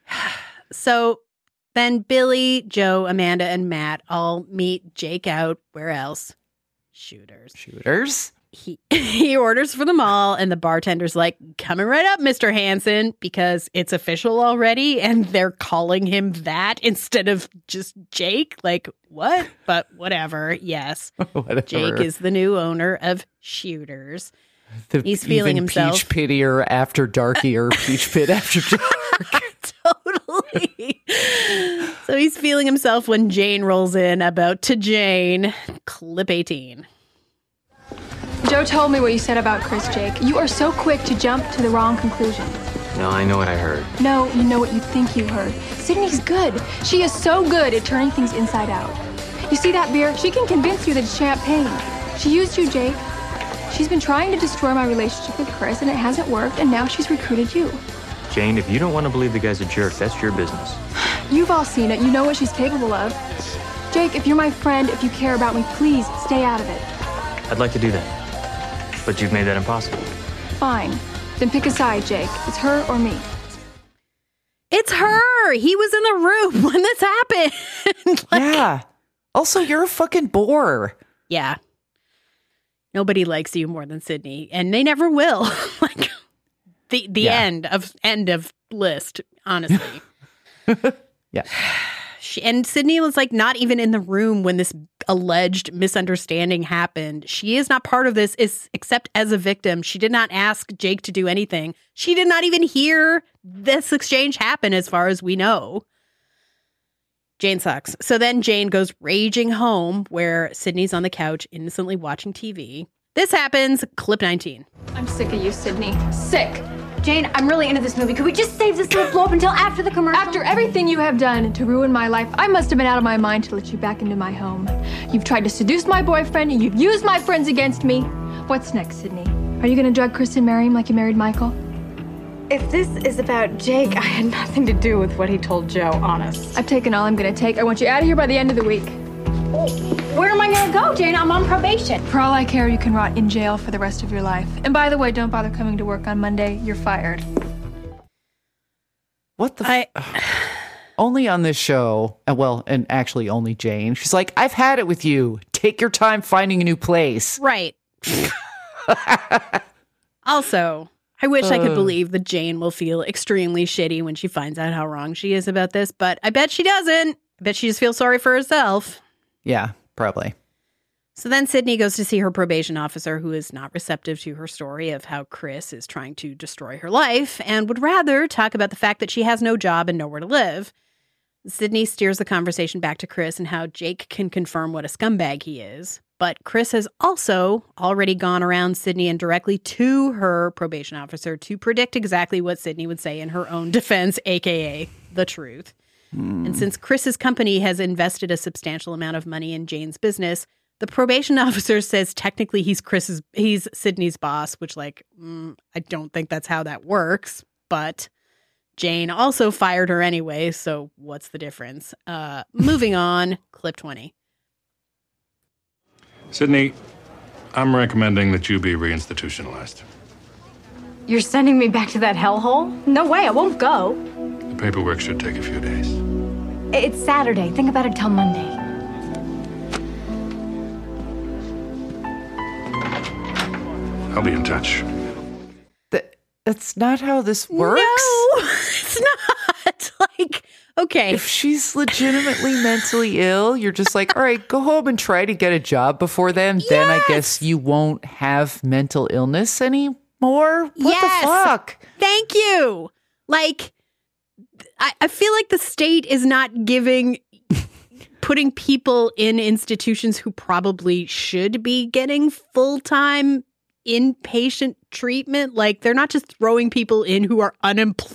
So then Billy, Joe, Amanda, and Matt all meet Jake out. Where else? Shooters. Shooters? He he orders for them all, and the bartender's like, coming right up, Mister Hansen, because it's official already, and they're calling him that instead of just Jake. Like, what? But whatever, yes. Whatever. Jake is the new owner of Shooters. The He's feeling even himself. Peach Pittier after darkier, Peach Pit after dark. Totally. So he's feeling himself when Jane rolls in, about to Jane. Clip eighteen. Joe told me what you said about Chris, Jake. You are so quick to jump to the wrong conclusion. No, I know what I heard. No, you know what you think you heard. Sydney's good. She is so good at turning things inside out. You see that beer? She can convince you that it's champagne. She used you, Jake. She's been trying to destroy my relationship with Chris, and it hasn't worked, and now she's recruited you. Jane, if you don't want to believe the guy's a jerk, that's your business. You've all seen it. You know what she's capable of. Jake, if you're my friend, if you care about me, please stay out of it. I'd like to do that. But you've made that impossible. Fine. Then pick a side, Jake. It's her or me. It's her. He was in the room when this happened. Like, yeah. Also, you're a fucking bore. Yeah. Nobody likes you more than Sydney, and they never will. Like the the Yeah. end of end of list, honestly. Yeah. She, and Sydney was like not even in the room when this alleged misunderstanding happened. She is not part of this, is except as a victim. She did not ask Jake to do anything. She did not even hear this exchange happen, as far as we know. Jane sucks. So then Jane goes raging home, where Sydney's on the couch innocently watching T V. This happens, clip nineteen. I'm sick of you, Sydney. Sick. Jane, I'm really into this movie. Could we just save this little blow up until after the commercial? After everything you have done to ruin my life, I must have been out of my mind to let you back into my home. You've tried to seduce my boyfriend, and you've used my friends against me. What's next, Sydney? Are you gonna drug Chris and marry him like you married Michael? If this is about Jake, I had nothing to do with what he told Joe, honest. I've taken all I'm gonna take. I want you out of here by the end of the week. Where am I gonna go, Jane? I'm on probation. For all I care, you can rot in jail for the rest of your life. And by the way, don't bother coming to work on Monday. You're fired. What the? F- I... Only on this show, uh, well, and actually only Jane. She's like, I've had it with you. Take your time finding a new place. Right. Also, I wish uh, I could Uh. believe that Jane will feel extremely shitty when she finds out how wrong she is about this, but I bet she doesn't. I bet she just feels sorry for herself. Yeah, probably. So then Sydney goes to see her probation officer, who is not receptive to her story of how Chris is trying to destroy her life and would rather talk about the fact that she has no job and nowhere to live. Sydney steers the conversation back to Chris and how Jake can confirm what a scumbag he is. But Chris has also already gone around Sydney and directly to her probation officer to predict exactly what Sydney would say in her own defense, a k a the truth. Mm. And since Chris's company has invested a substantial amount of money in Jane's business, the probation officer says technically he's Chris's, he's Sydney's boss, which like, mm, I don't think that's how that works. But Jane also fired her anyway, so what's the difference? Uh, moving on, clip twenty. Sydney, I'm recommending that you be reinstitutionalized. You're sending me back to that hellhole? No way, I won't go. The paperwork should take a few days. It's Saturday. Think about it till Monday. I'll be in touch. That, that's not how this works. No, it's not. Like, okay. If she's legitimately mentally ill, you're just like, all right, go home and try to get a job before then. Yes. Then I guess you won't have mental illness anymore. What yes. the fuck? Thank you. Like, I, I feel like the state is not giving, putting people in institutions who probably should be getting full-time inpatient treatment. Like, they're not just throwing people in who are unemployed.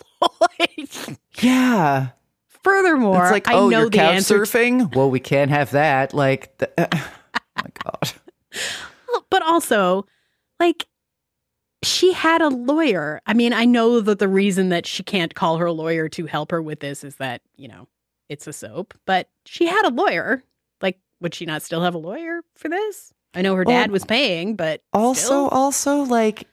Yeah. Furthermore, it's like, I oh, know you're the couch answer. surfing? Well, we can't have that. Like, the, uh, oh my God. But also, like, she had a lawyer. I mean, I know that the reason that she can't call her lawyer to help her with this is that, you know, it's a soap. But she had a lawyer. Like, would she not still have a lawyer for this? I know her dad well, was paying, but also, still. also, like,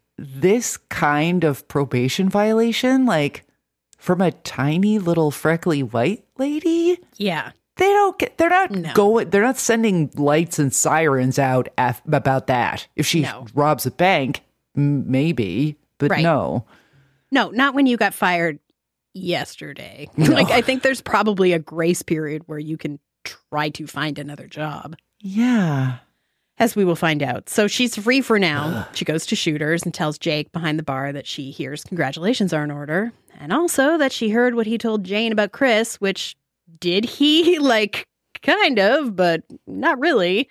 this kind of probation violation, like, from a tiny little freckly white lady? Yeah. They don't get, they're not No. going, they're not sending lights and sirens out af- about that. If she No. robs a bank, m- maybe, but Right. no. No, not when you got fired yesterday. No. Like, I think there's probably a grace period where you can try to find another job. Yeah. As we will find out. So she's free for now. She goes to Shooters and tells Jake behind the bar that she hears congratulations are in order. And also that she heard what he told Jane about Chris, which did he? Like, kind of, but not really.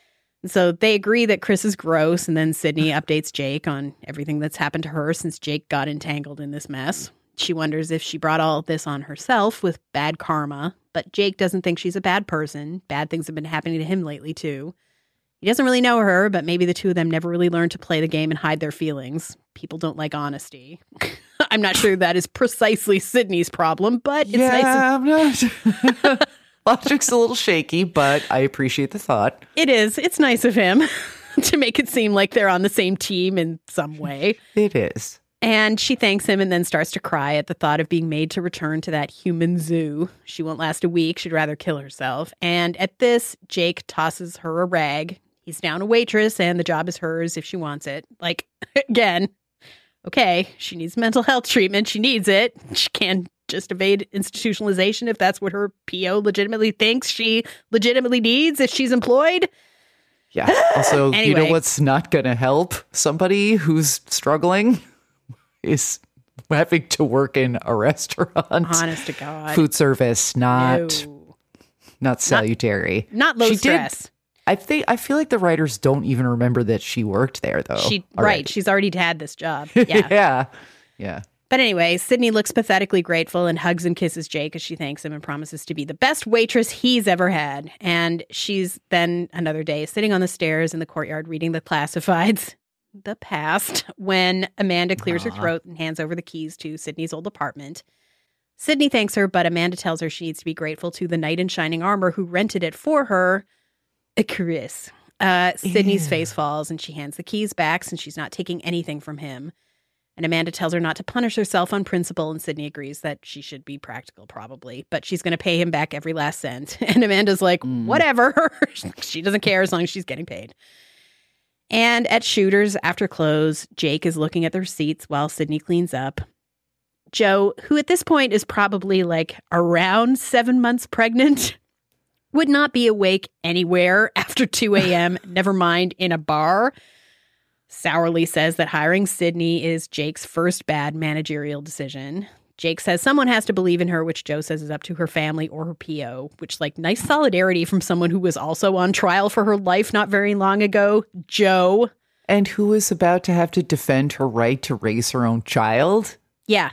So they agree that Chris is gross, and then Sydney updates Jake on everything that's happened to her since Jake got entangled in this mess. She wonders if she brought all this on herself with bad karma, but Jake doesn't think she's a bad person. Bad things have been happening to him lately, too. He doesn't really know her, but maybe the two of them never really learned to play the game and hide their feelings. People don't like honesty. I'm not sure that is precisely Sydney's problem, but it's yeah, nice. I'm not. Logic's a little shaky, but I appreciate the thought. It is. It's nice of him to make it seem like they're on the same team in some way. It is. And she thanks him and then starts to cry at the thought of being made to return to that human zoo. She won't last a week. She'd rather kill herself. And at this, Jake tosses her a rag. He's down a waitress and the job is hers if she wants it. Like, again, okay, she needs mental health treatment. She needs it. She can't just evade institutionalization if that's what her P O legitimately thinks she legitimately needs if she's employed. Yeah. Also, Anyway. you know what's not going to help somebody who's struggling is having to work in a restaurant. Honest to God. Food service, not No. not salutary. Not low She stress. Did, I think I feel like the writers don't even remember that she worked there though. She already. right. She's already had this job. Yeah. Yeah. Yeah. But anyway, Sydney looks pathetically grateful and hugs and kisses Jake as she thanks him and promises to be the best waitress he's ever had. And she's then another day sitting on the stairs in the courtyard reading the classifieds, the past, when Amanda clears Aww. her throat and hands over the keys to Sydney's old apartment. Sydney thanks her, but Amanda tells her she needs to be grateful to the knight in shining armor who rented it for her, Chris. Uh, Sydney's Ew. face falls and she hands the keys back since she's not taking anything from him. And Amanda tells her not to punish herself on principle, and Sydney agrees that she should be practical, probably, but she's going to pay him back every last cent. And Amanda's like, mm. whatever. She doesn't care as long as she's getting paid. And at Shooter's, after close, Jake is looking at the receipts while Sydney cleans up. Joe, who at this point is probably like around seven months pregnant, would not be awake anywhere after two a.m., never mind in a bar. Sourly says that hiring Sydney is Jake's first bad managerial decision. Jake says someone has to believe in her, which Joe says is up to her family or her P O, which, like, nice solidarity from someone who was also on trial for her life not very long ago, Joe. And who is about to have to defend her right to raise her own child? Yeah.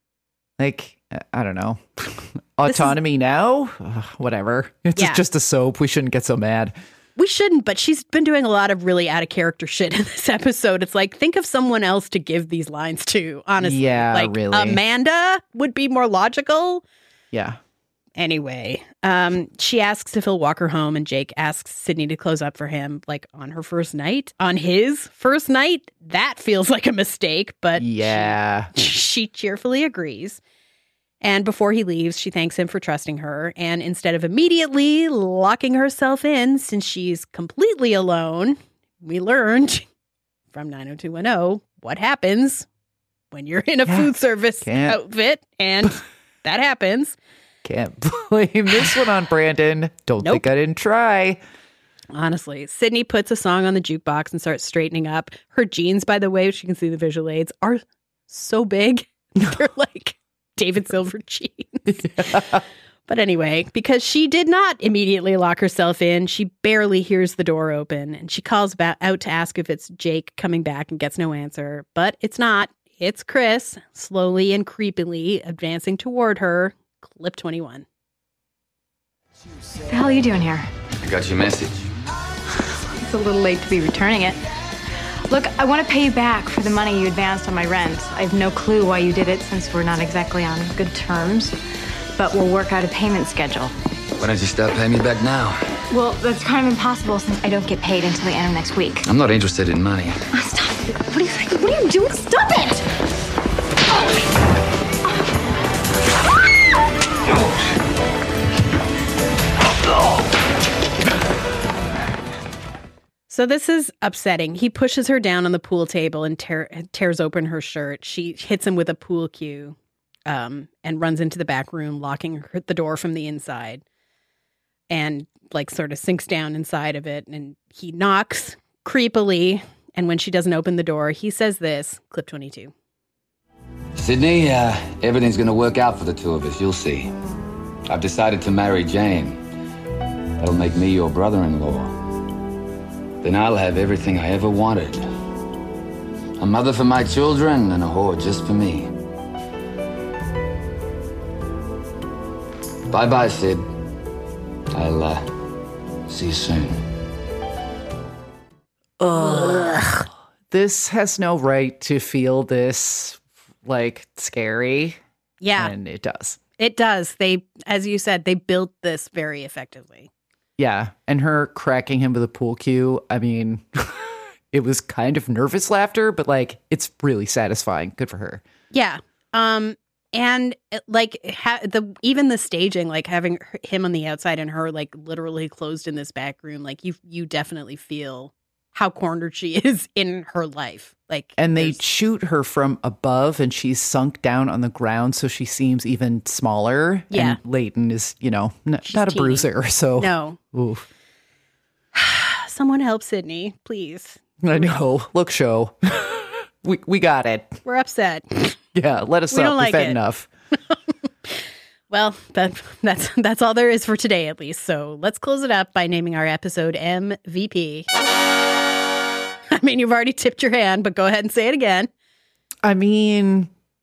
Like, I don't know. Autonomy is- now? Ugh, whatever. It's yeah. just a soap. We shouldn't get so mad. We shouldn't, but she's been doing a lot of really out-of-character shit in this episode. It's like, think of someone else to give these lines to, honestly. Yeah, like, really. Amanda would be more logical. Yeah. Anyway, um, she asks if he'll walk her home, and Jake asks Sydney to close up for him, like, on her first night. On his first night? That feels like a mistake, but yeah, she, she cheerfully agrees. And before he leaves, she thanks him for trusting her. And instead of immediately locking herself in, since she's completely alone, we learned from nine oh two one oh what happens when you're in a yeah, food service can't. outfit. And that happens. Can't blame this one on Brandon. Don't Nope. think I didn't try. Honestly, Sydney puts a song on the jukebox and starts straightening up. Her jeans, by the way, which you can see the visual aids, are so big. They're like David Silver jeans. Yeah. But anyway, because she did not immediately lock herself in, she barely hears the door open, and she calls ba- out to ask if it's Jake coming back and gets no answer. But it's not. It's Chris, slowly and creepily advancing toward her. Clip twenty-one. What the hell are you doing here? I got your message. It's a little late to be returning it. Look, I want to pay you back for the money you advanced on my rent. I have no clue why you did it since we're not exactly on good terms, but we'll work out a payment schedule. Why don't you start paying me back now? Well, that's kind of impossible since I don't get paid until the end of next week. I'm not interested in money. Oh, stop it. What are you, what are you doing? Stop it! So this is upsetting. He pushes her down on the pool table and tear, tears open her shirt. She hits him with a pool cue um, and runs into the back room, locking her, the door from the inside, and like sort of sinks down inside of it. And he knocks creepily. And when she doesn't open the door, he says this, clip twenty-two. Sydney, uh, everything's gonna work out for the two of us, you'll see. I've decided to marry Jane. That'll make me your brother-in-law. Then I'll have everything I ever wanted. A mother for my children and a whore just for me. Bye-bye, Sid. I'll, uh, see you soon. Ugh. This has no right to feel this, like, scary. Yeah. And it does. It does. They, as you said, they built this very effectively. Yeah. And her cracking him with a pool cue, I mean, it was kind of nervous laughter, but, like, it's really satisfying. Good for her. Yeah. Um, and, like, ha- the even the staging, like, having him on the outside and her, like, literally closed in this back room, like, you you definitely feel how cornered she is in her life. Like, and they shoot her from above and she's sunk down on the ground, so she seems even smaller. Yeah. And Leighton is, you know, n- not a teeny. bruiser, so. No. Oof. Someone help Sydney, please. I know. Look, show. we we got it. We're upset. Yeah, let us We up. don't like We've had it. enough. Well, that that's that's all there is for today, at least. So let's close it up by naming our episode M V P. I mean, you've already tipped your hand, but go ahead and say it again. I mean,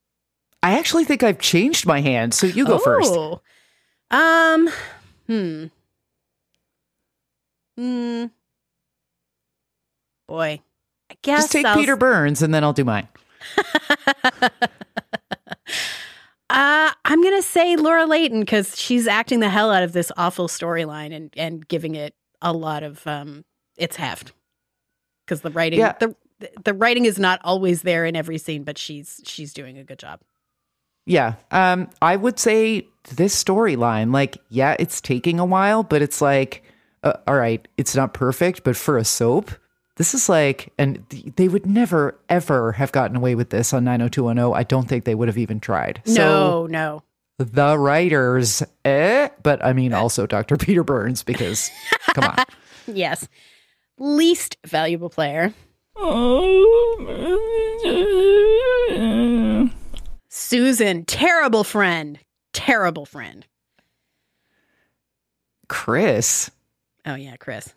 I actually think I've changed my hand, so you go first. Oh. Um, hmm. Hmm. Boy, I guess Just take I'll... Peter Burns, and then I'll do mine. Uh, I'm going to say Laura Layton because she's acting the hell out of this awful storyline and, and giving it a lot of um, its heft. Because the writing, Yeah. the the writing is not always there in every scene, but she's she's doing a good job. Yeah. Um, I would say this storyline, like, yeah, it's taking a while, but it's like, uh, all right, it's not perfect, but for a soap, this is like, and th- they would never, ever have gotten away with this on nine oh two one oh. I don't think they would have even tried. No, so, no. The writers, eh? But I mean, also Doctor Peter Burns, because, come on. Yes. Least valuable player. Susan, terrible friend. Terrible friend. Chris. Oh, yeah, Chris.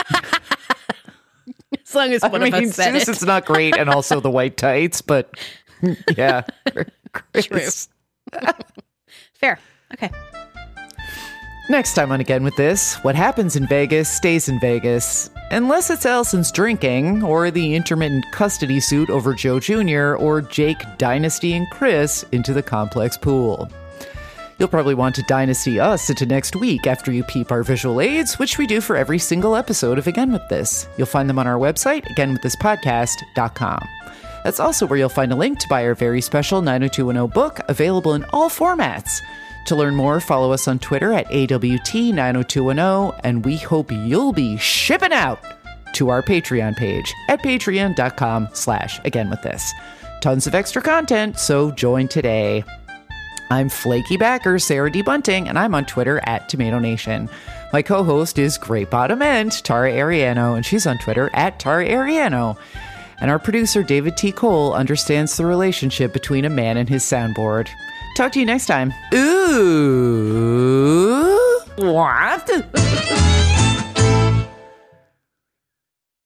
As long as one I of mean, us said Susan's it. not great, and also the white tights, but yeah. Chris. Fair. Okay. Next time on Again with This, what happens in Vegas stays in Vegas. Unless it's Allison's drinking, or the intermittent custody suit over Joe Junior, or Jake, Dynasty, and Chris into the complex pool. You'll probably want to Dynasty us into next week after you peep our visual aids, which we do for every single episode of Again with This. You'll find them on our website, again with this podcast dot com. That's also where you'll find a link to buy our very special nine oh two one oh book, available in all formats. To learn more, follow us on Twitter at A W T nine oh two one oh, and we hope you'll be shipping out to our Patreon page at patreon dot com slash again with this. Tons of extra content, so join today. I'm flaky backer Sarah D. Bunting, and I'm on Twitter at Tomato Nation. My co-host is Great Bottom End, Tara Ariano, and she's on Twitter at Tara Ariano. And our producer, David T. Cole, understands the relationship between a man and his soundboard. Talk to you next time. Ooh. What?